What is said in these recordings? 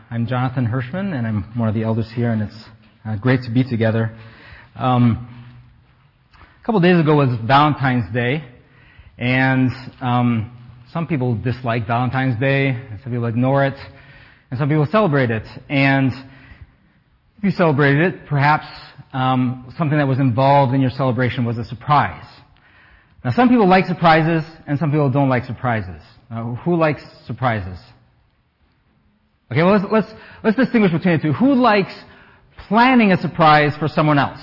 I'm Jonathan Hirschman, and I'm one of the elders here, and it's great to be together. A couple days ago was Valentine's Day, and some people dislike Valentine's Day, and some people ignore it, and some people celebrate it. And if you celebrated it, perhaps something that was involved in your celebration was a surprise. Now, some people like surprises, and some people don't like surprises. Who likes surprises? Okay, well, let's distinguish between the two. Who likes planning a surprise for someone else?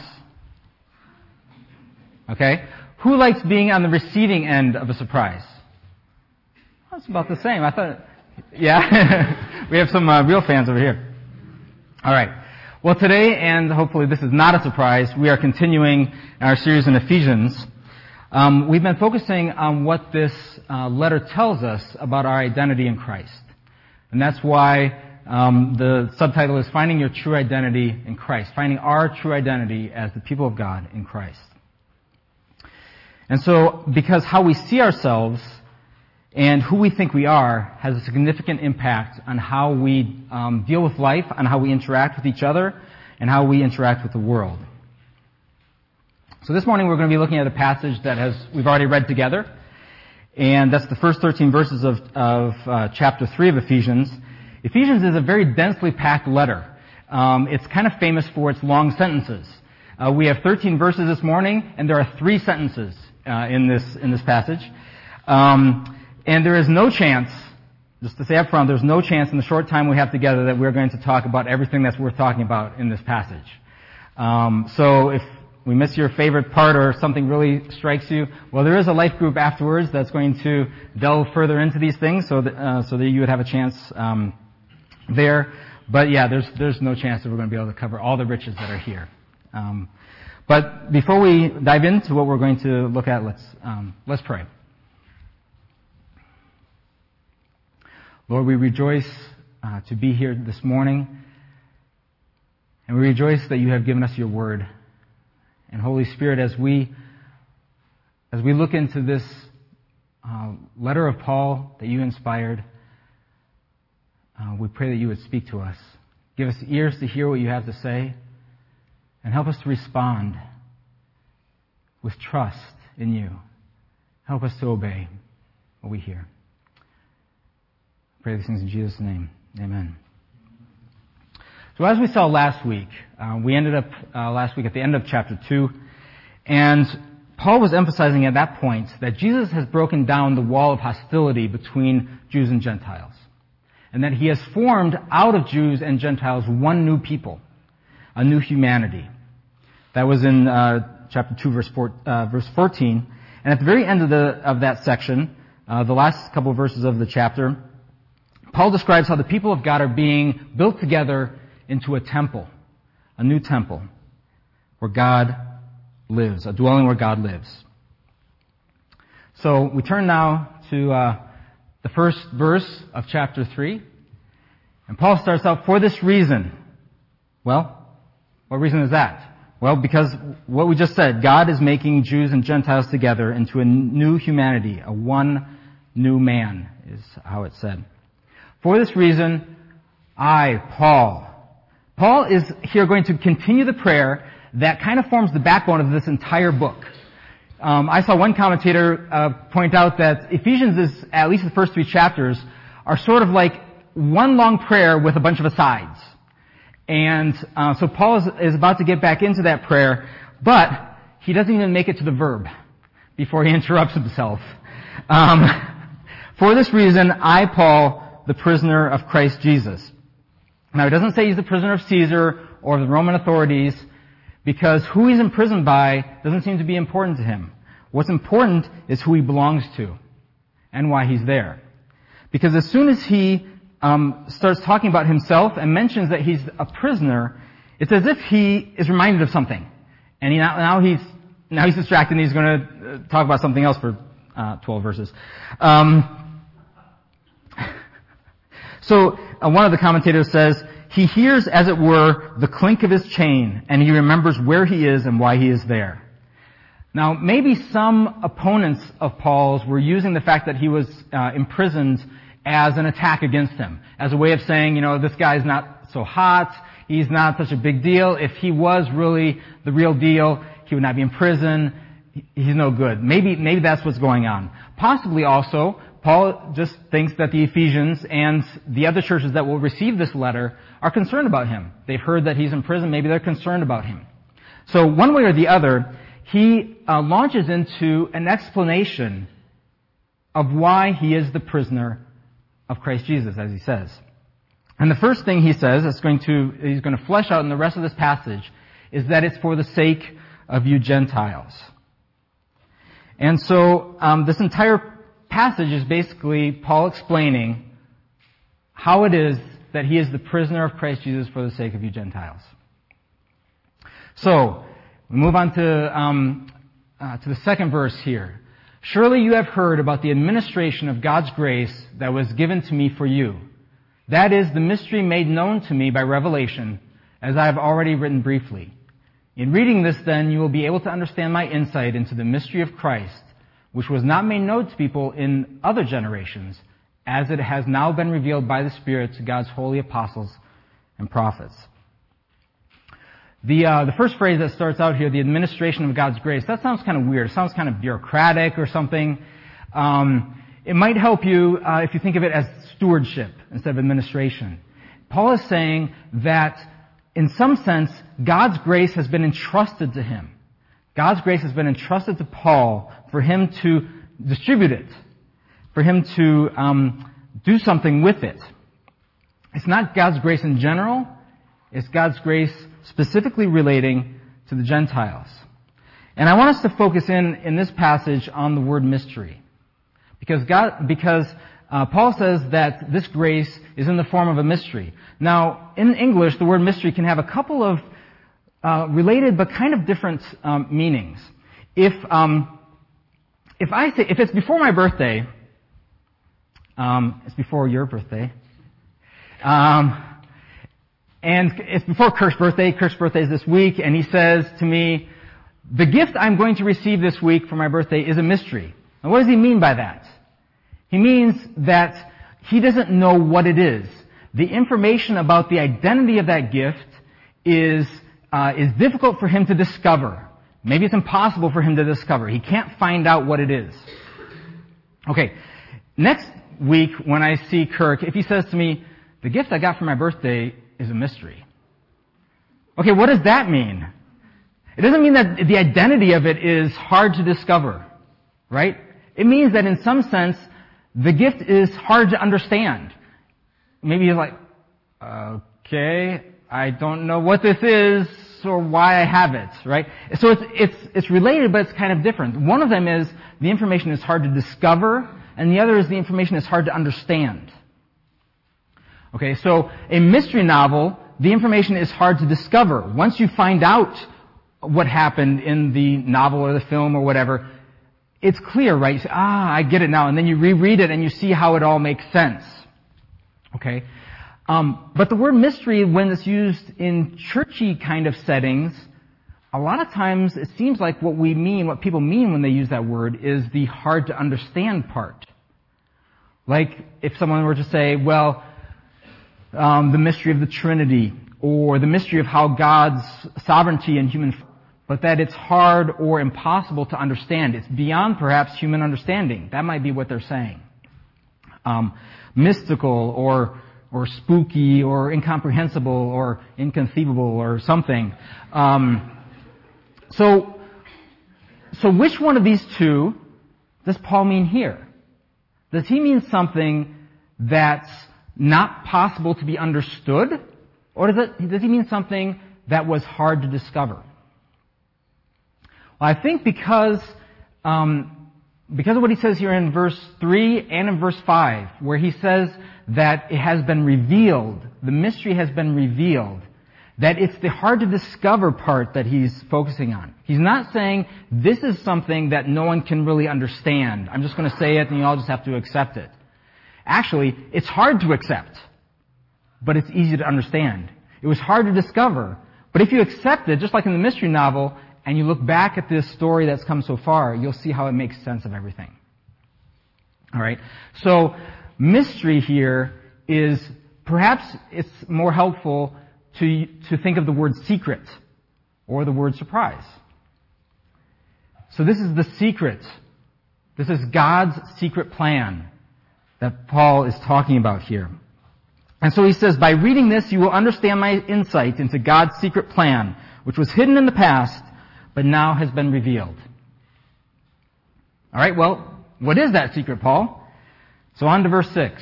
Okay? Who likes being on the receiving end of a surprise? Well, it's about the same. I thought, yeah? We have some real fans over here. All right. Well, today, and hopefully this is not a surprise, we are continuing our series in Ephesians. We've been focusing on what this letter tells us about our identity in Christ. And that's why the subtitle is Finding Your True Identity in Christ. Finding our true identity as the people of God in Christ. And so, because how we see ourselves and who we think we are has a significant impact on how we deal with life, on how we interact with each other, and how we interact with the world. So this morning we're going to be looking at a passage that we've already read together. And that's the first 13 verses of chapter 3 of Ephesians. Ephesians is a very densely packed letter. It's kind of famous for its long sentences. We have 13 verses this morning, and there are 3 sentences in this passage. And there is no chance, just to say up front, there's no chance in the short time we have together that we're going to talk about everything that's worth talking about in this passage. So if we miss your favorite part or something really strikes you, well, there is a life group afterwards that's going to delve further into these things so that you would have a chance there. But yeah, there's no chance that we're going to be able to cover all the riches that are here. But before we dive into what we're going to look at, let's pray. Lord, we rejoice to be here this morning, and we rejoice that you have given us your word. And Holy Spirit, as we look into this letter of Paul that you inspired, we pray that you would speak to us. Give us ears to hear what you have to say, and help us to respond with trust in you. Help us to obey what we hear. I pray these things in Jesus' name. Amen. So as we saw last week, we ended up last week at the end of chapter 2, and Paul was emphasizing at that point that Jesus has broken down the wall of hostility between Jews and Gentiles, and that he has formed out of Jews and Gentiles one new people, a new humanity. That was in chapter 2, verse 14, and at the very end of that section, the last couple of verses of the chapter, Paul describes how the people of God are being built together into a temple, a new temple, where God lives, a dwelling where God lives. So we turn now to the first verse of chapter 3, and Paul starts out, for this reason. Well, what reason is that? Well, because what we just said, God is making Jews and Gentiles together into a new humanity, a one new man, is how it's said. For this reason, I, Paul is here going to continue the prayer that kind of forms the backbone of this entire book. I saw one commentator point out that Ephesians is, at least the first 3 chapters, are sort of like one long prayer with a bunch of asides. And so Paul is about to get back into that prayer, but he doesn't even make it to the verb before he interrupts himself. For this reason, I, Paul, the prisoner of Christ Jesus. Now, it doesn't say he's the prisoner of Caesar or the Roman authorities, because who he's imprisoned by doesn't seem to be important to him. What's important is who he belongs to and why he's there. Because as soon as he starts talking about himself and mentions that he's a prisoner, it's as if he is reminded of something. And now he's distracted and he's going to talk about something else for 12 verses. So one of the commentators says, he hears, as it were, the clink of his chain, and he remembers where he is and why he is there. Now, maybe some opponents of Paul's were using the fact that he was imprisoned as an attack against him, as a way of saying, this guy's not so hot, he's not such a big deal. If he was really the real deal, he would not be in prison. He's no good. Maybe that's what's going on. Possibly also, Paul just thinks that the Ephesians and the other churches that will receive this letter are concerned about him. They've heard that he's in prison. Maybe they're concerned about him. So one way or the other, he launches into an explanation of why he is the prisoner of Christ Jesus, as he says. And the first thing he says, he's going to flesh out in the rest of this passage, is that it's for the sake of you Gentiles. And so this entire passage is basically Paul explaining how it is that he is the prisoner of Christ Jesus for the sake of you Gentiles. So we move on to the second verse here. Surely you have heard about the administration of God's grace that was given to me for you. That is the mystery made known to me by revelation, as I have already written briefly. In reading this, then, you will be able to understand my insight into the mystery of Christ, which was not made known to people in other generations, as it has now been revealed by the Spirit to God's holy apostles and prophets. The first phrase that starts out here, the administration of God's grace, that sounds kind of weird. It sounds kind of bureaucratic or something. It might help you if you think of it as stewardship instead of administration. Paul is saying that, in some sense, God's grace has been entrusted to him. God's grace has been entrusted to Paul for him to distribute it, for him to do something with it. It's not God's grace in general. It's God's grace specifically relating to the Gentiles. And I want us to focus in this passage on the word mystery. Because Paul says that this grace is in the form of a mystery. Now, in English, the word mystery can have a couple of related but kind of different meanings. If it's before my birthday, it's before your birthday, and it's before Kirk's birthday. Kirk's birthday is this week, and he says to me, the gift I'm going to receive this week for my birthday is a mystery. Now, what does he mean by that? He means that he doesn't know what it is. The information about the identity of that gift is difficult for him to discover. Maybe it's impossible for him to discover. He can't find out what it is. Okay, next week when I see Kirk, if he says to me, the gift I got for my birthday is a mystery. Okay, what does that mean? It doesn't mean that the identity of it is hard to discover, right? It means that in some sense, the gift is hard to understand. Maybe you're like, okay, I don't know what this is or why I have it, right? So it's related, but it's kind of different. One of them is the information is hard to discover, and the other is the information is hard to understand. Okay, so a mystery novel, the information is hard to discover. Once you find out what happened in the novel or the film or whatever, it's clear, right? You say, I get it now. And then you reread it and you see how it all makes sense. Okay? But the word mystery, when it's used in churchy kind of settings, a lot of times it seems like what people mean when they use that word is the hard to understand part. Like if someone were to say, well, the mystery of the Trinity, or the mystery of how God's sovereignty and human, but that it's hard or impossible to understand. It's beyond perhaps human understanding. That might be what they're saying. Mystical or spooky or incomprehensible or inconceivable or something. So which one of these two does Paul mean here? Does he mean something that's not possible to be understood? Or does he mean something that was hard to discover? Well, I think because of what he says here in verse 3 and in verse 5, where he says that it has been revealed, the mystery has been revealed, that it's the hard to discover part that he's focusing on. He's not saying this is something that no one can really understand. I'm just going to say it and you all just have to accept it. Actually, it's hard to accept, but it's easy to understand. It was hard to discover, but if you accept it, just like in the mystery novel, and you look back at this story that's come so far, you'll see how it makes sense of everything. All right? So, mystery here is perhaps it's more helpful to think of the word secret or the word surprise. So this is the secret. This is God's secret plan that Paul is talking about here. And so he says, by reading this, you will understand my insight into God's secret plan, which was hidden in the past, but now has been revealed. All right, well, what is that secret, Paul? So on to verse 6.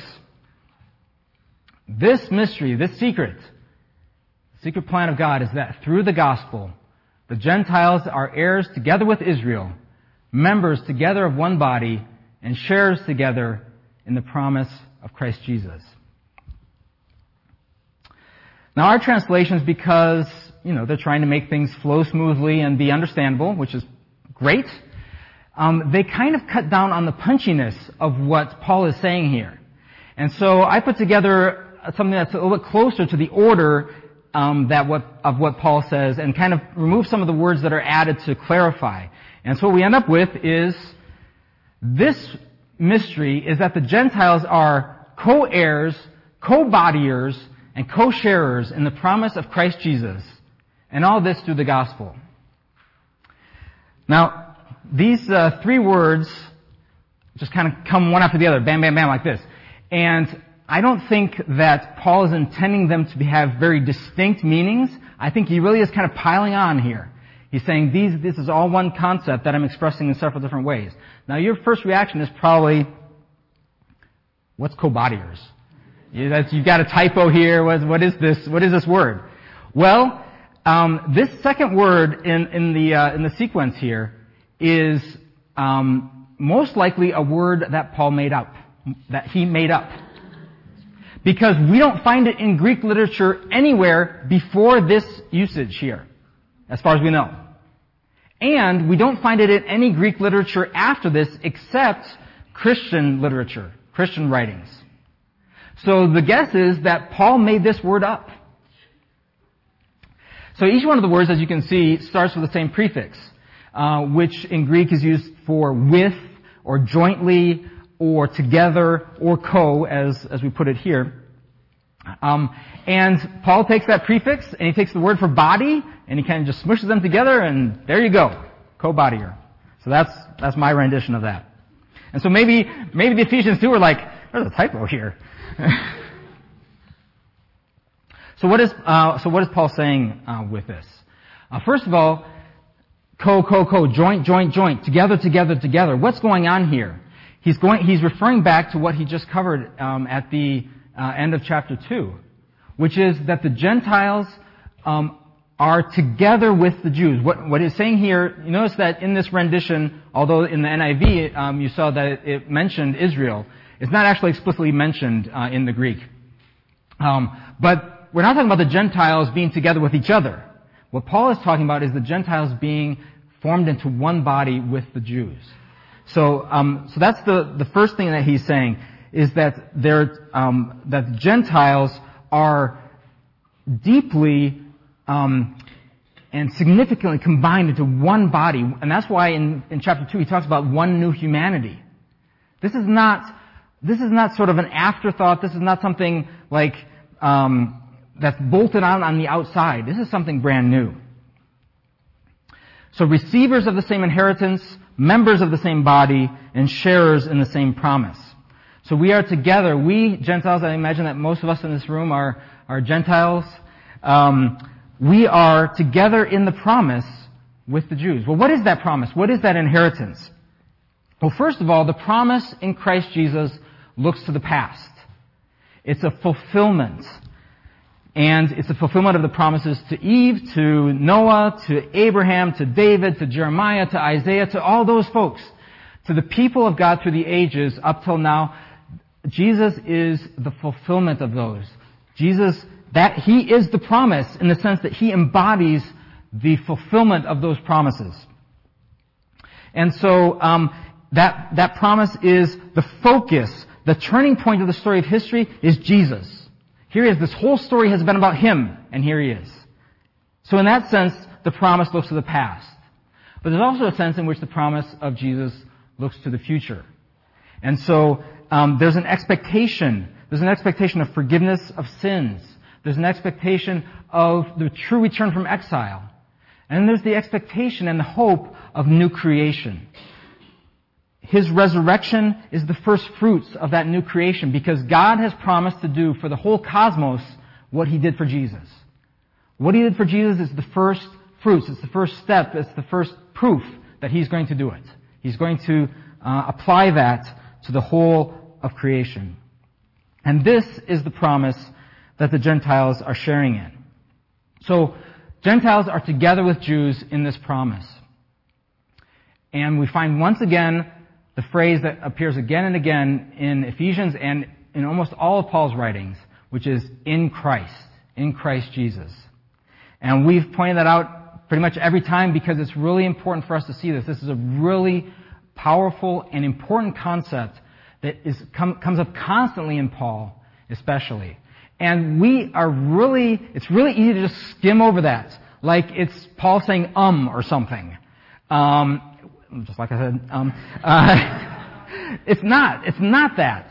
This mystery, this secret, the secret plan of God is that through the gospel, the Gentiles are heirs together with Israel, members together of one body, and sharers together in the promise of Christ Jesus. Now our translations, because, they're trying to make things flow smoothly and be understandable, which is great, they kind of cut down on the punchiness of what Paul is saying here. And so I put together something that's a little bit closer to the order of what Paul says, and kind of remove some of the words that are added to clarify. And so what we end up with is this mystery is that the Gentiles are co-heirs, co-bodyers, and co-sharers in the promise of Christ Jesus, and all this through the gospel. Now, these three words just kind of come one after the other, bam, bam, bam, like this. And I don't think that Paul is intending them to have very distinct meanings. I think he really is kind of piling on here. He's saying this is all one concept that I'm expressing in several different ways. Now, your first reaction is probably, what's co-bodyers? You've got a typo here. What is this? What is this word? Well, this second word in the sequence here is most likely a word that Paul made up, that he made up, because we don't find it in Greek literature anywhere before this usage here, as far as we know, and we don't find it in any Greek literature after this except Christian literature, Christian writings. So the guess is that Paul made this word up. So each one of the words, as you can see, starts with the same prefix, which in Greek is used for with, or jointly, or together, or co, as we put it here. And Paul takes that prefix, and he takes the word for body, and he kind of just smushes them together, and there you go, co-bodyer. So that's my rendition of that. And so maybe the Ephesians too were like, there's a typo here. So what is Paul saying with this? First of all, co, joint, together. What's going on here? He's referring back to what he just covered at the end of chapter 2, which is that the Gentiles are together with the Jews. What he's saying here, you notice that in this rendition, although in the NIV you saw that it mentioned Israel, it's not actually explicitly mentioned in the Greek. But we're not talking about the Gentiles being together with each other. What Paul is talking about is the Gentiles being formed into one body with the Jews. So that's the first thing that he's saying, is that that the Gentiles are deeply and significantly combined into one body, and that's why in chapter 2 he talks about one new humanity. This is not sort of an afterthought. This is not something like that's bolted on the outside. This is something brand new. So receivers of the same inheritance, members of the same body, and sharers in the same promise. So we are together. We Gentiles, I imagine that most of us in this room are Gentiles. We are together in the promise with the Jews. Well, what is that promise? What is that inheritance? Well, first of all, the promise in Christ Jesus looks to the past. It's a fulfillment. And it's a fulfillment of the promises to Eve, to Noah, to Abraham, to David, to Jeremiah, to Isaiah, to all those folks. To the people of God through the ages up till now, Jesus is the fulfillment of those. He is the promise in the sense that He embodies the fulfillment of those promises. And so, that promise is the focus, the turning point of the story of history is Jesus. Here he is. This whole story has been about Him, and here He is. So in that sense, the promise looks to the past. But there's also a sense in which the promise of Jesus looks to the future. And so, there's an expectation. There's an expectation of forgiveness of sins. There's an expectation of the true return from exile. And then there's the expectation and the hope of new creation. His resurrection is the first fruits of that new creation because God has promised to do for the whole cosmos what He did for Jesus. What He did for Jesus is the first fruits. It's the first step. It's the first proof that He's going to do it. He's going to apply that to the whole of creation. And this is the promise that the Gentiles are sharing in. So, Gentiles are together with Jews in this promise. And we find once again the phrase that appears again and again in Ephesians and in almost all of Paul's writings, which is in Christ Jesus. And we've pointed that out pretty much every time because it's really important for us to see this. This is a really powerful and important concept that comes up constantly in Paul, especially. And it's really easy to just skim over that, like it's Paul saying or something. Just like I said, it's not that.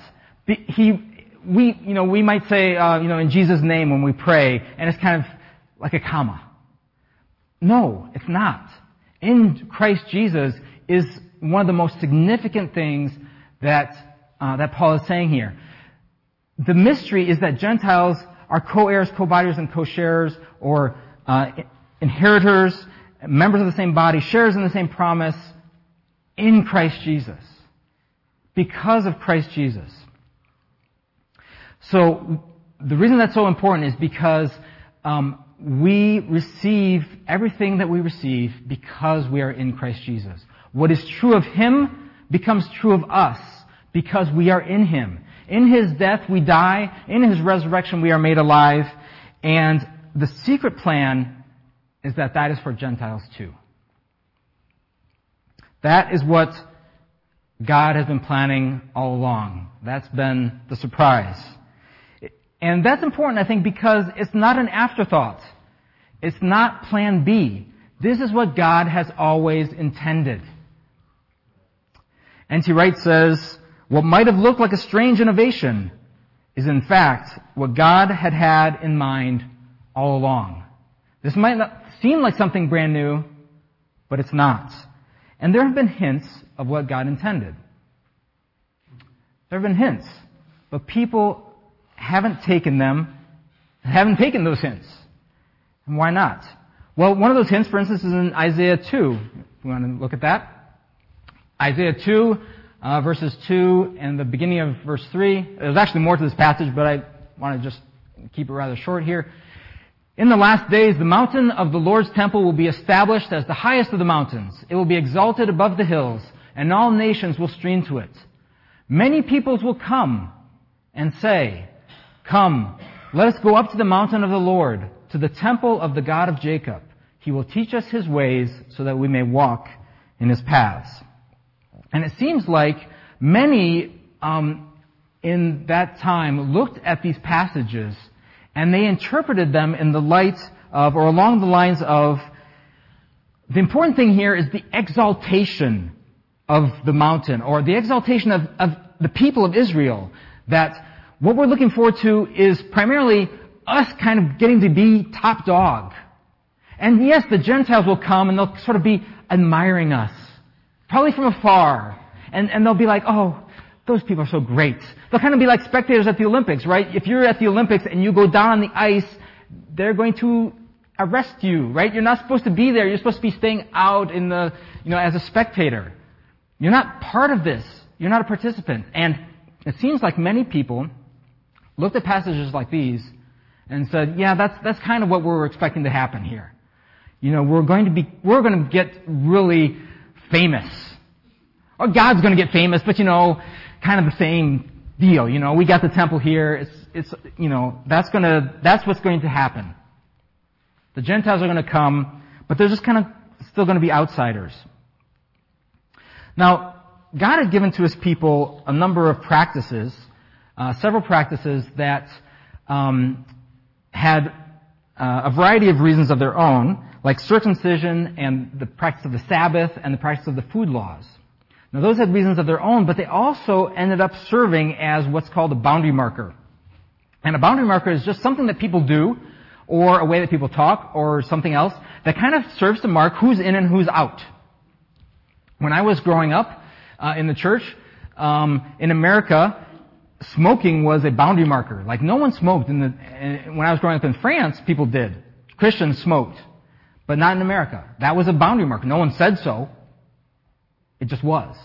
We might say, in Jesus' name when we pray, and it's kind of like a comma. No, it's not. In Christ Jesus is one of the most significant things that Paul is saying here. The mystery is that Gentiles are co-heirs, co-bodies, and co-sharers, or inheritors, members of the same body, sharers in the same promise, in Christ Jesus. Because of Christ Jesus. So, the reason that's so important is because we receive everything that we receive because we are in Christ Jesus. What is true of Him becomes true of us because we are in Him. In His death we die, in His resurrection we are made alive, and the secret plan is that is for Gentiles too. That is what God has been planning all along. That's been the surprise. And that's important, I think, because it's not an afterthought. It's not plan B. This is what God has always intended. N.T. Wright says, what might have looked like a strange innovation is in fact what God had in mind all along. This might not seem like something brand new, but it's not. And there have been hints of what God intended. There have been hints, but people haven't taken those hints. And why not? Well, one of those hints, for instance, is in Isaiah 2. If we want to look at that. Isaiah 2, verses 2 and the beginning of verse 3. There's actually more to this passage, but I want to just keep it rather short here. In the last days, the mountain of the Lord's temple will be established as the highest of the mountains. It will be exalted above the hills, and all nations will stream to it. Many peoples will come and say, come, let us go up to the mountain of the Lord, to the temple of the God of Jacob. He will teach us His ways so that we may walk in His paths. And it seems like many in that time looked at these passages and they interpreted them in the light of, or along the lines of, the important thing here is the exaltation of the mountain, or the exaltation of the people of Israel. That what we're looking forward to is primarily us kind of getting to be top dog. And yes, the Gentiles will come and they'll sort of be admiring us, probably from afar. And they'll be like, oh, those people are so great. They'll kind of be like spectators at the Olympics, right? If you're at the Olympics and you go down on the ice, they're going to arrest you, right? You're not supposed to be there. You're supposed to be staying out in the, as a spectator. You're not part of this. You're not a participant. And it seems like many people looked at passages like these and said, yeah, that's kind of what we're expecting to happen here. We're going to get really famous. Or God's going to get famous, but kind of the same deal. We got the temple here. It's that's what's going to happen. The Gentiles are going to come, but they're just kind of still going to be outsiders. Now, God had given to His people a number of practices, several practices that had a variety of reasons of their own, like circumcision and the practice of the Sabbath and the practice of the food laws. Now those had reasons of their own, but they also ended up serving as what's called a boundary marker. And a boundary marker is just something that people do, or a way that people talk, or something else, that kind of serves to mark who's in and who's out. When I was growing up in the church, in America, smoking was a boundary marker. Like no one smoked. When I was growing up in France, people did. Christians smoked. But not in America. That was a boundary marker. No one said so. It just was.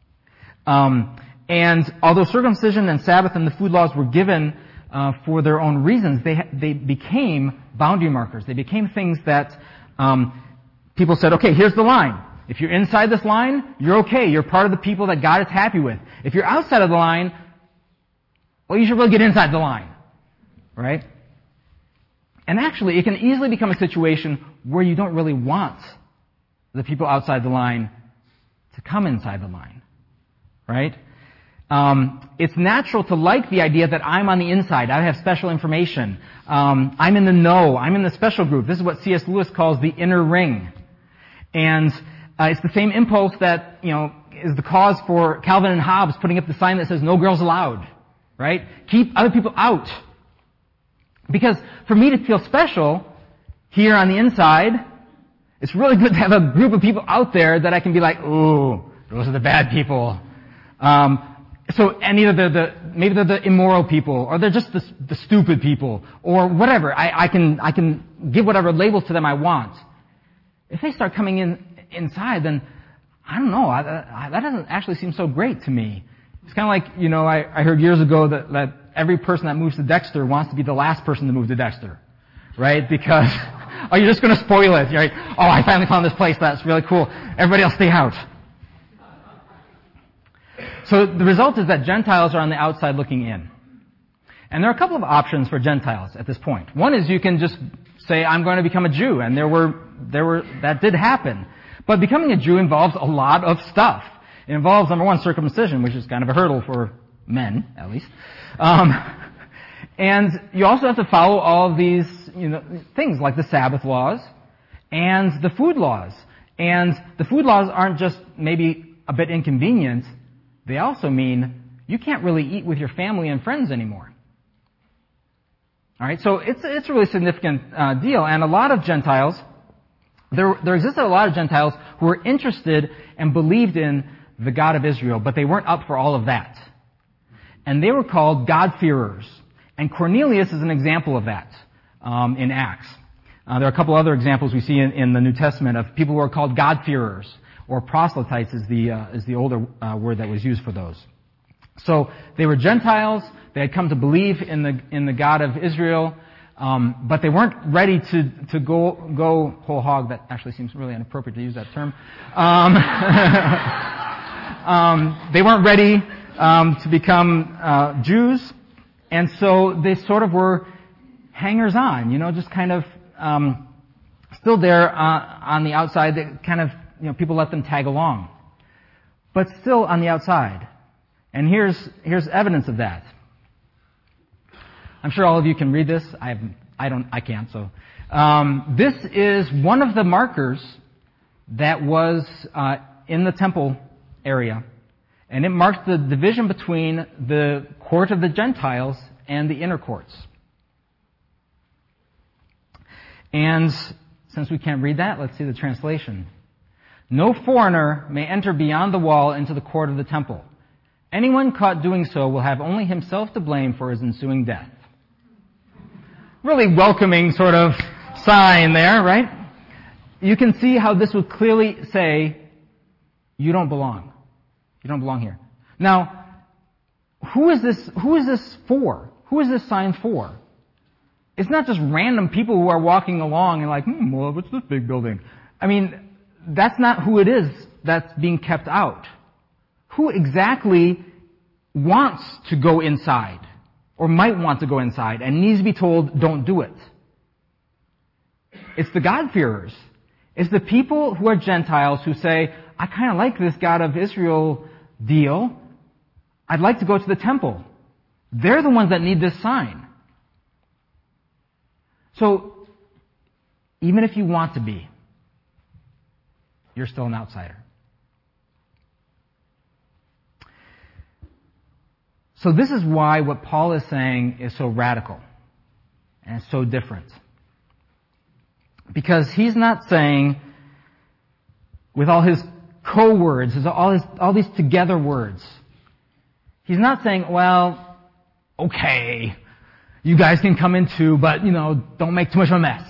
And although circumcision and Sabbath and the food laws were given for their own reasons, they became boundary markers. They became things that people said, okay, here's the line. If you're inside this line, you're okay. You're part of the people that God is happy with. If you're outside of the line, well, you should really get inside the line. Right? And actually, it can easily become a situation where you don't really want the people outside the line to come inside the line. Right? It's natural to like the idea that I'm on the inside. I have special information. I'm in the know. I'm in the special group. This is what C.S. Lewis calls the inner ring. And it's the same impulse that, is the cause for Calvin and Hobbes putting up the sign that says no girls allowed. Right? Keep other people out. Because for me to feel special here on the inside, it's really good to have a group of people out there that I can be like, ooh, those are the bad people. And either maybe they're the immoral people, or they're just the stupid people, or whatever. I can give whatever labels to them I want. If they start coming inside, then I don't know. That doesn't actually seem so great to me. It's kind of like, I heard years ago that every person that moves to Dexter wants to be the last person to move to Dexter. Right? Because, you're just going to spoil it. You're like, I finally found this place. That's really cool. Everybody else stay out. So the result is that Gentiles are on the outside looking in. And there are a couple of options for Gentiles at this point. One is you can just say, I'm going to become a Jew. And that did happen. But becoming a Jew involves a lot of stuff. It involves, number one, circumcision, which is kind of a hurdle for men, at least. And you also have to follow all of these, things like the Sabbath laws and the food laws. And the food laws aren't just maybe a bit inconvenient. They also mean you can't really eat with your family and friends anymore. All right, so it's a really significant deal. And a lot of Gentiles, there existed a lot of Gentiles who were interested and believed in the God of Israel, but they weren't up for all of that. And they were called God-fearers. And Cornelius is an example of that in Acts. There are a couple other examples we see in the New Testament of people who are called God-fearers, or proselytes is the older word that was used for those. So they were Gentiles. They had come to believe in the God of Israel, but they weren't ready to go whole hog. That actually seems really inappropriate to use that term. They weren't ready to become Jews, and so they sort of were hangers-on, just kind of still there on the outside. They kind of, people let them tag along, but still on the outside. And here's evidence of that. I'm sure all of you can read this. I can't. So this is one of the markers that was in the temple area, and it marked the division between the court of the Gentiles and the inner courts. And since we can't read that, let's see the translation. No foreigner may enter beyond the wall into the court of the temple. Anyone caught doing so will have only himself to blame for his ensuing death. Really welcoming sort of sign there, right? You can see how this would clearly say, you don't belong here. Now, who is this for? Who is this sign for? It's not just random people who are walking along and like, well, what's this big building? I mean, that's not who it is that's being kept out. Who exactly wants to go inside, or might want to go inside, and needs to be told, don't do it? It's the God-fearers. It's the people who are Gentiles who say, I kind of like this God of Israel deal. I'd like to go to the temple. They're the ones that need this sign. So, even if you want to be, you're still an outsider. So this is why what Paul is saying is so radical and so different. Because he's not saying, with all his co-words, all these together words, he's not saying, well, okay, you guys can come in too, but, don't make too much of a mess.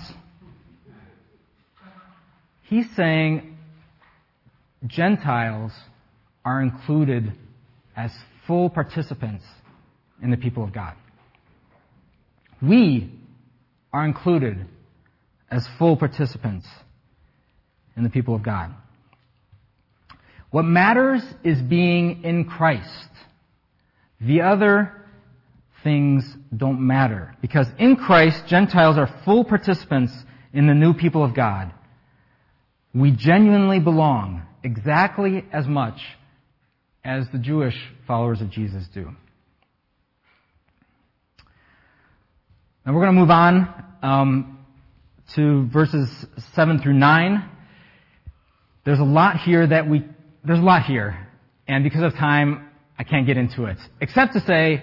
He's saying Gentiles are included as full participants in the people of God. We are included as full participants in the people of God. What matters is being in Christ. The other things don't matter. Because in Christ, Gentiles are full participants in the new people of God. We genuinely belong exactly as much as the Jewish followers of Jesus do. Now we're going to move on to verses 7 through 9. There's a lot here, and because of time, I can't get into it. Except to say,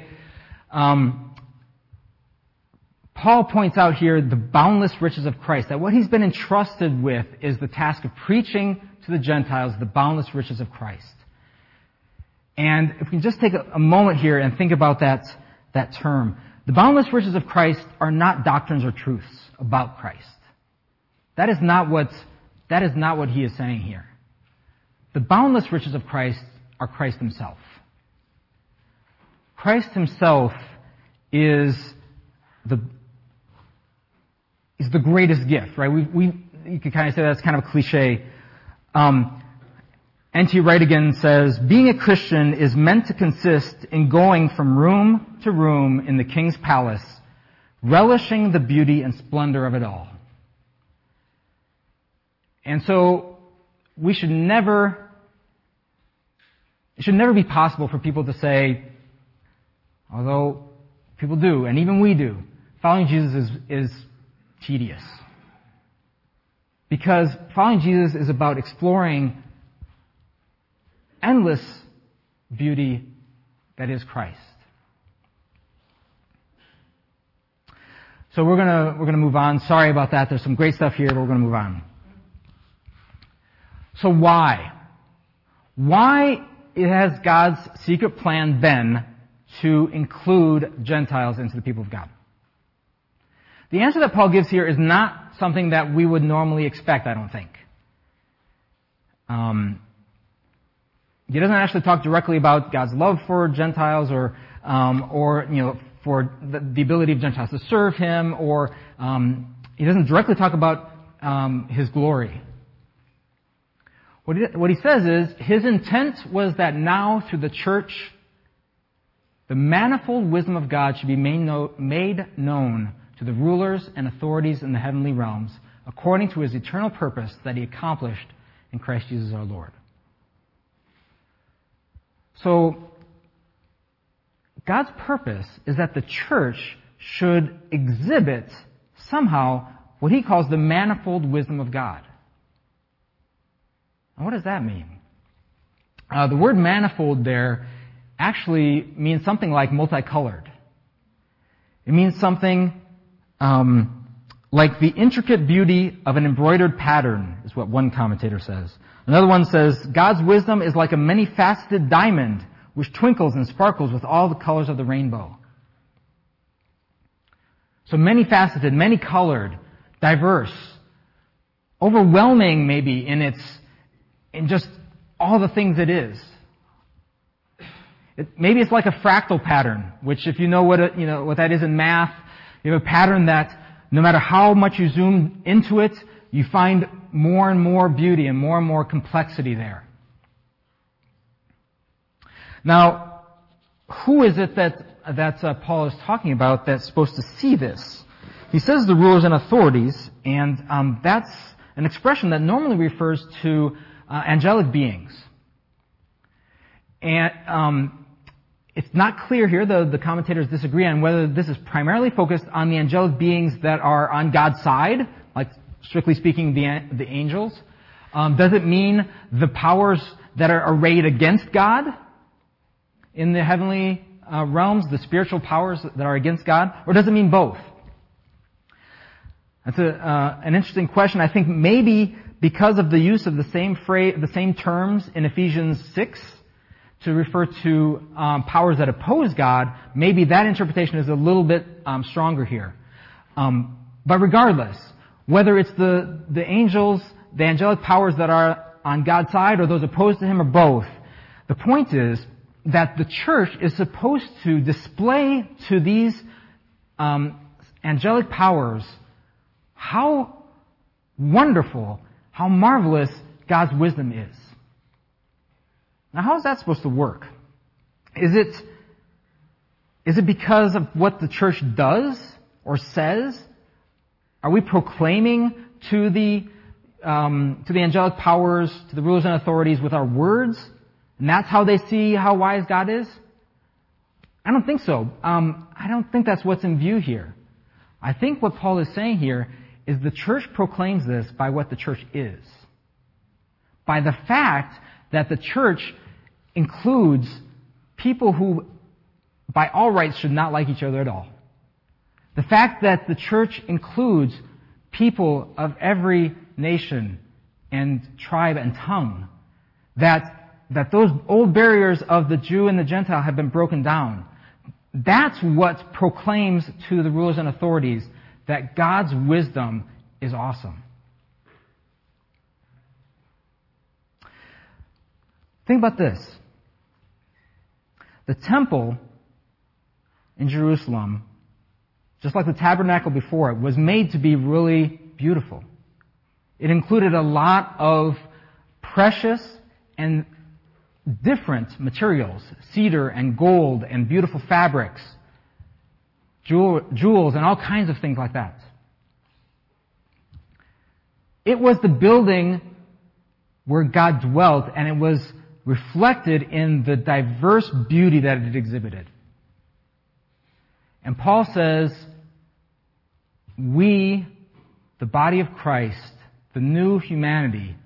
Paul points out here the boundless riches of Christ, that what he's been entrusted with is the task of preaching to the Gentiles the boundless riches of Christ. And if we just take a moment here and think about that term, the boundless riches of Christ are not doctrines or truths about Christ. That is not what he is saying here. The boundless riches of Christ are Christ himself. Christ himself is the greatest gift, right? You could kind of say that's kind of a cliche. N.T. Wright again says, being a Christian is meant to consist in going from room to room in the king's palace, relishing the beauty and splendor of it all. And so, it should never be possible for people to say, although people do, and even we do, following Jesus is tedious. Because following Jesus is about exploring endless beauty that is Christ. So we're gonna move on. Sorry about that. There's some great stuff here, but we're gonna move on. So why? Why has God's secret plan been to include Gentiles into the people of God? The answer that Paul gives here is not something that we would normally expect, I don't think. He doesn't actually talk directly about God's love for Gentiles or for the ability of Gentiles to serve him, or he doesn't directly talk about his glory. What he says is, his intent was that now through the church, the manifold wisdom of God should be made known to the rulers and authorities in the heavenly realms, according to his eternal purpose that he accomplished in Christ Jesus our Lord. So, God's purpose is that the church should exhibit somehow what he calls the manifold wisdom of God. Now, what does that mean? The word manifold there actually means something like multicolored. It means something like the intricate beauty of an embroidered pattern, is what one commentator says. Another one says, God's wisdom is like a many-faceted diamond which twinkles and sparkles with all the colors of the rainbow. So many-faceted, many-colored, diverse, overwhelming maybe in just all the things it is. Maybe it's like a fractal pattern, which if you know what that is in math, you have a pattern that no matter how much you zoom into it, you find more and more beauty and more complexity there. Now, who is it that Paul is talking about that's supposed to see this? He says the rulers and authorities, and that's an expression that normally refers to angelic beings. And it's not clear here, the commentators disagree on whether this is primarily focused on the angelic beings that are on God's side, like strictly speaking the angels. Does it mean the powers that are arrayed against God in the heavenly realms, the spiritual powers that are against God, or does it mean both? That's an interesting question. I think maybe because of the use of the same terms in Ephesians 6 to refer to powers that oppose God, maybe that interpretation is a little bit stronger here. But regardless, whether it's the angels, the angelic powers that are on God's side or those opposed to Him or both, the point is that the church is supposed to display to these angelic powers how wonderful, how marvelous God's wisdom is. Now, how is that supposed to work? Is it because of what the church does or says? Are we proclaiming to the angelic powers, to the rulers and authorities with our words? And that's how they see how wise God is? I don't think so. I don't think that's what's in view here. I think what Paul is saying here is the church proclaims this by what the church is. By the fact that the church includes people who, by all rights, should not like each other at all. The fact that the church includes people of every nation and tribe and tongue, that those old barriers of the Jew and the Gentile have been broken down. That's what proclaims to the rulers and authorities that God's wisdom is awesome. Think about this. The temple in Jerusalem, just like the tabernacle before it, was made to be really beautiful. It included a lot of precious and different materials, cedar and gold and beautiful fabrics, jewels and all kinds of things like that. It was the building where God dwelt, and it was reflected in the diverse beauty that it exhibited. And Paul says, we, the body of Christ, the new humanity,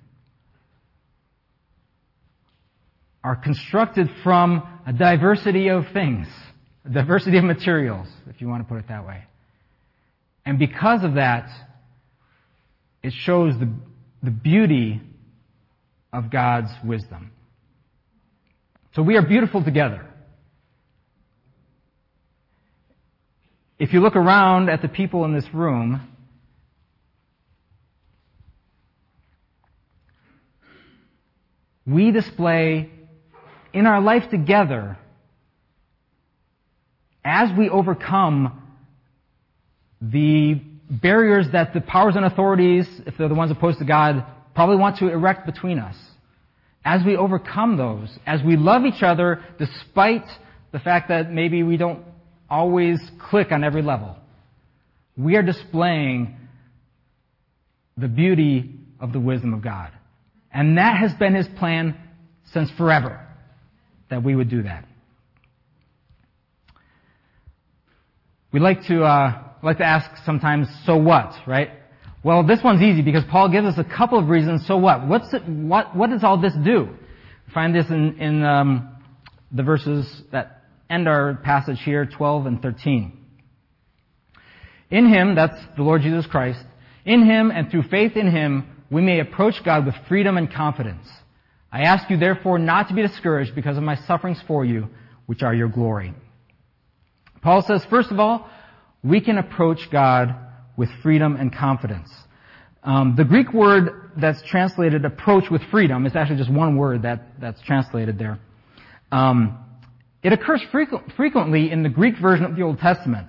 are constructed from a diversity of things, a diversity of materials, if you want to put it that way. And because of that, it shows the beauty of God's wisdom. So we are beautiful together. If you look around at the people in this room, we display in our life together, as we overcome the barriers that the powers and authorities, if they're the ones opposed to God, probably want to erect between us. As we overcome those, as we love each other despite the fact that maybe we don't always click on every level, we are displaying the beauty of the wisdom of God. And that has been His plan since forever, that we would do that. We like to ask sometimes, so what, right? Well, this one's easy because Paul gives us a couple of reasons. So what? What does all this do? We find this in the verses that end our passage here, 12 and 13. In Him, that's the Lord Jesus Christ, in Him and through faith in Him, we may approach God with freedom and confidence. I ask you therefore not to be discouraged because of my sufferings for you, which are your glory. Paul says, first of all, we can approach God with freedom and confidence. The Greek word that's translated approach with freedom is actually just one word that's translated there. It occurs frequently in the Greek version of the Old Testament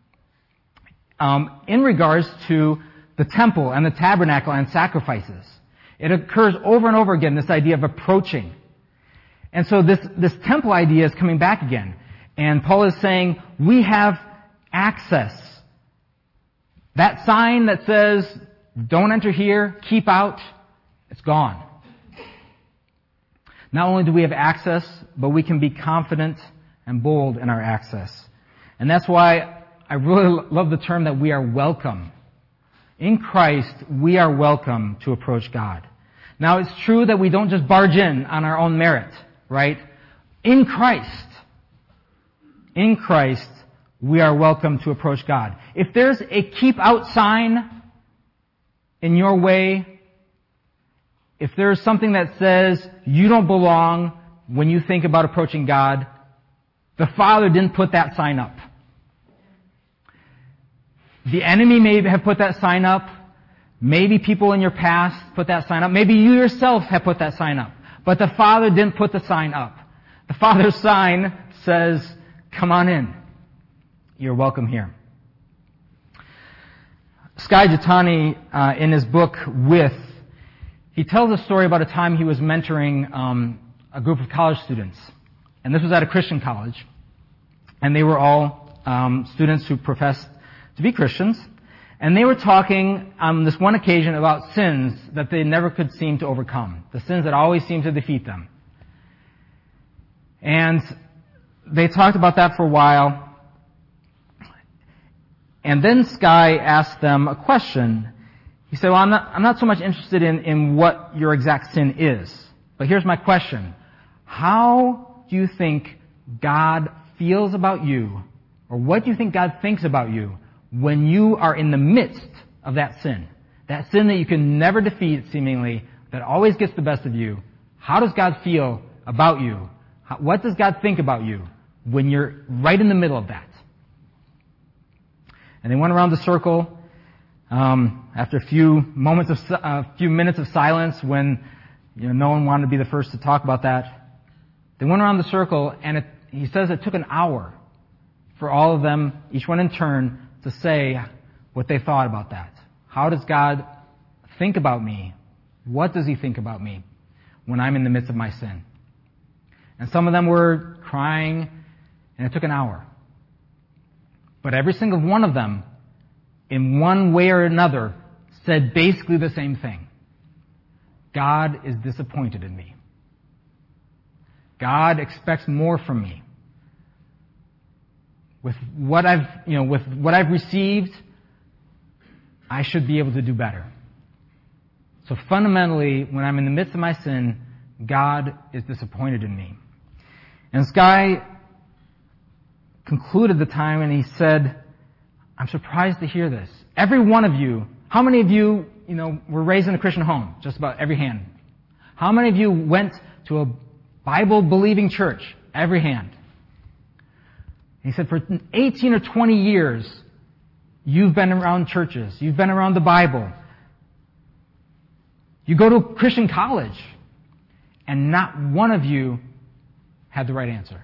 in regards to the temple and the tabernacle and sacrifices. It occurs over and over again, this idea of approaching. And so this temple idea is coming back again. And Paul is saying, we have access. That sign that says, don't enter here, keep out, it's gone. Not only do we have access, but we can be confident and bold in our access. And that's why I really love the term that we are welcome. In Christ, we are welcome to approach God. Now, it's true that we don't just barge in on our own merit, right? In Christ, in Christ, we are welcome to approach God. If there's a keep out sign in your way, if there's something that says you don't belong when you think about approaching God, the Father didn't put that sign up. The enemy may have put that sign up. Maybe people in your past put that sign up. Maybe you yourself have put that sign up. But the Father didn't put the sign up. The Father's sign says, come on in. You're welcome here. Skye Jethani, in his book, With, he tells a story about a time he was mentoring a group of college students. And this was at a Christian college. And they were all students who professed to be Christians. And they were talking on this one occasion about sins that they never could seem to overcome. The sins that always seemed to defeat them. And they talked about that for a while. And then Skye asked them a question. He said, well, I'm not so much interested in what your exact sin is. But here's my question. How do you think God feels about you? Or what do you think God thinks about you when you are in the midst of that sin? That sin that you can never defeat, seemingly, that always gets the best of you. How does God feel about you? What does God think about you when you're right in the middle of that? And they went around the circle after a few minutes of silence when no one wanted to be the first to talk about that. They went around the circle, and he says it took an hour for all of them, each one in turn, to say what they thought about that. How does God think about me? What does He think about me when I'm in the midst of my sin? And some of them were crying, and it took an hour. But every single one of them, in one way or another, said basically the same thing. God is disappointed in me. God expects more from me. With what I've received, I should be able to do better. So fundamentally, when I'm in the midst of my sin, God is disappointed in me. And Skye concluded the time and he said, I'm surprised to hear this. Every one of you, how many of you, were raised in a Christian home? Just about every hand. How many of you went to a Bible-believing church? Every hand. He said, for 18 or 20 years, you've been around churches. You've been around the Bible. You go to a Christian college, and not one of you had the right answer.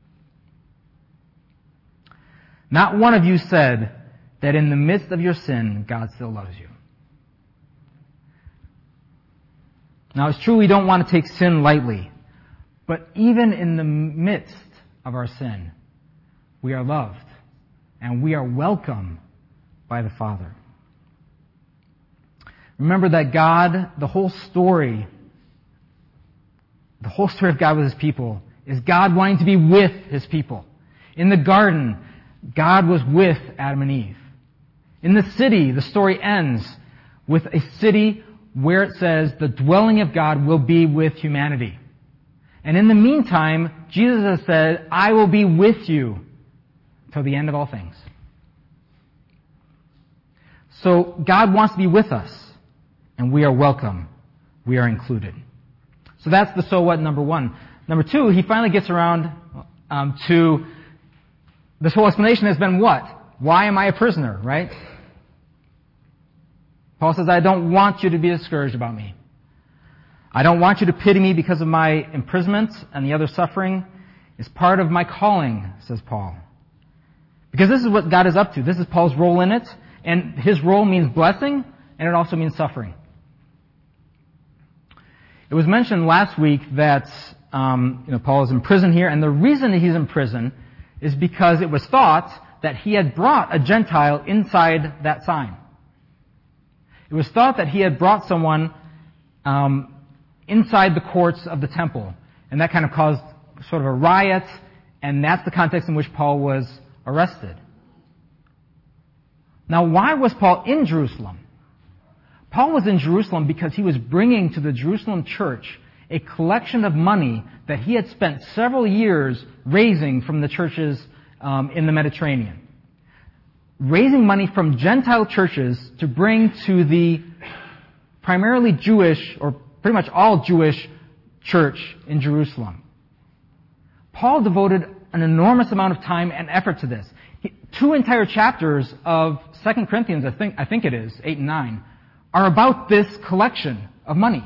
Not one of you said that in the midst of your sin, God still loves you. Now, it's true we don't want to take sin lightly, but even in the midst of our sin, we are loved, and we are welcome by the Father. Remember that God, the whole story of God with His people is God wanting to be with His people. In the garden, God was with Adam and Eve. In the city, the story ends with a city where it says the dwelling of God will be with humanity. And in the meantime, Jesus has said, I will be with you till the end of all things. So God wants to be with us, and we are welcome. We are included. So that's the so what number one. Number two, he finally gets around to this whole explanation has been what? Why am I a prisoner, right? Paul says, I don't want you to be discouraged about me. I don't want you to pity me because of my imprisonment and the other suffering. It's part of my calling, says Paul. Because this is what God is up to. This is Paul's role in it. And his role means blessing, and it also means suffering. It was mentioned last week that Paul is in prison here, and the reason that he's in prison is because it was thought that he had brought a Gentile inside that sign. It was thought that he had brought someone inside the courts of the temple, and that kind of caused sort of a riot, and that's the context in which Paul was arrested. Now, why was Paul in Jerusalem? Paul was in Jerusalem because he was bringing to the Jerusalem church a collection of money that he had spent several years raising from the church's in the Mediterranean. Raising money from Gentile churches to bring to the primarily Jewish, or pretty much all Jewish, church in Jerusalem. Paul devoted an enormous amount of time and effort to this. 2 entire chapters of 2 Corinthians, I think it is, 8 and 9, are about this collection of money.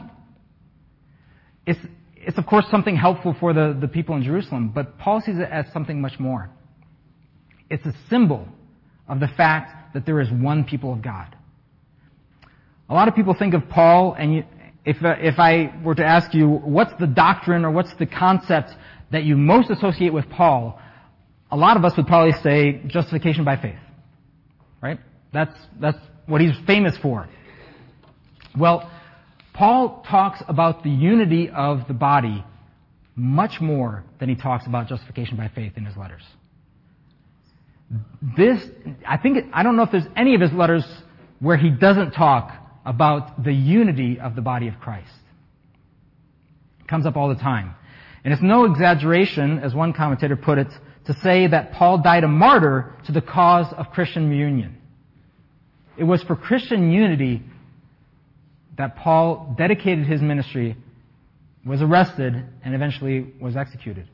It's of course something helpful for the people in Jerusalem, but Paul sees it as something much more. It's a symbol of the fact that there is one people of God. A lot of people think of Paul, and if I were to ask you, what's the doctrine or what's the concept that you most associate with Paul, a lot of us would probably say justification by faith. Right? That's what he's famous for. Well, Paul talks about the unity of the body much more than he talks about justification by faith in his letters. I don't know if there's any of his letters where he doesn't talk about the unity of the body of Christ. It comes up all the time. And it's no exaggeration, as one commentator put it, to say that Paul died a martyr to the cause of Christian reunion. It was for Christian unity that Paul dedicated his ministry, was arrested, and eventually was executed.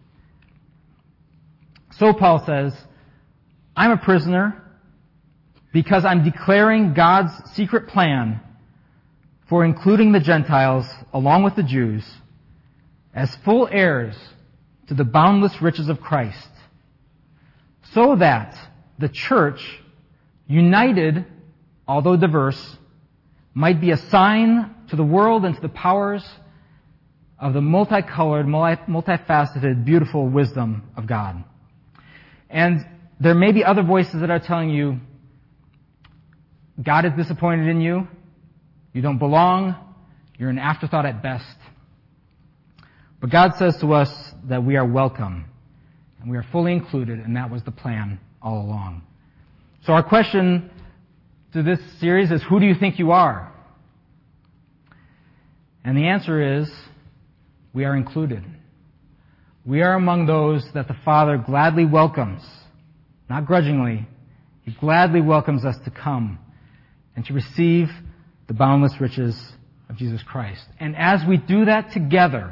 So Paul says, I'm a prisoner because I'm declaring God's secret plan for including the Gentiles along with the Jews as full heirs to the boundless riches of Christ, so that the church, united, although diverse, might be a sign to the world and to the powers of the multicolored, multifaceted, beautiful wisdom of God. And there may be other voices that are telling you, God is disappointed in you, you don't belong, you're an afterthought at best. But God says to us that we are welcome, and we are fully included, and that was the plan all along. So our question to this series is, who do you think you are? And the answer is, we are included. We are among those that the Father gladly welcomes, not grudgingly. He gladly welcomes us to come and to receive the boundless riches of Jesus Christ. And as we do that together,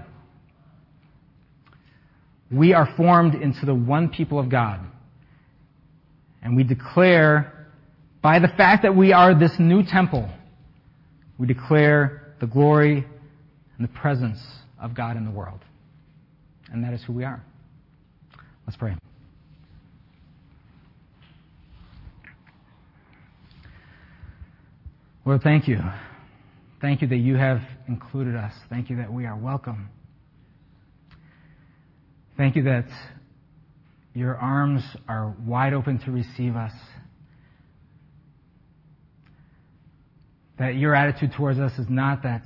we are formed into the one people of God. And we declare, by the fact that we are this new temple, we declare the glory and the presence of God in the world. And that is who we are. Let's pray. Lord, thank you. Thank you that you have included us. Thank you that we are welcome. Thank you that your arms are wide open to receive us. That your attitude towards us is not that,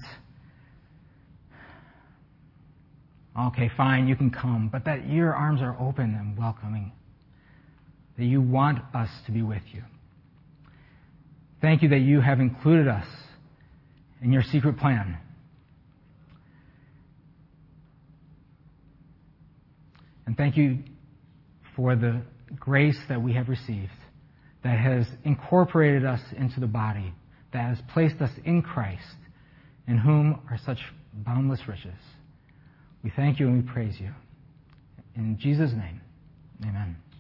okay, fine, you can come, but that your arms are open and welcoming. That you want us to be with you. Thank you that you have included us in your secret plan. And thank you for the grace that we have received that has incorporated us into the body, that has placed us in Christ, in whom are such boundless riches. We thank you and we praise you. In Jesus' name, amen.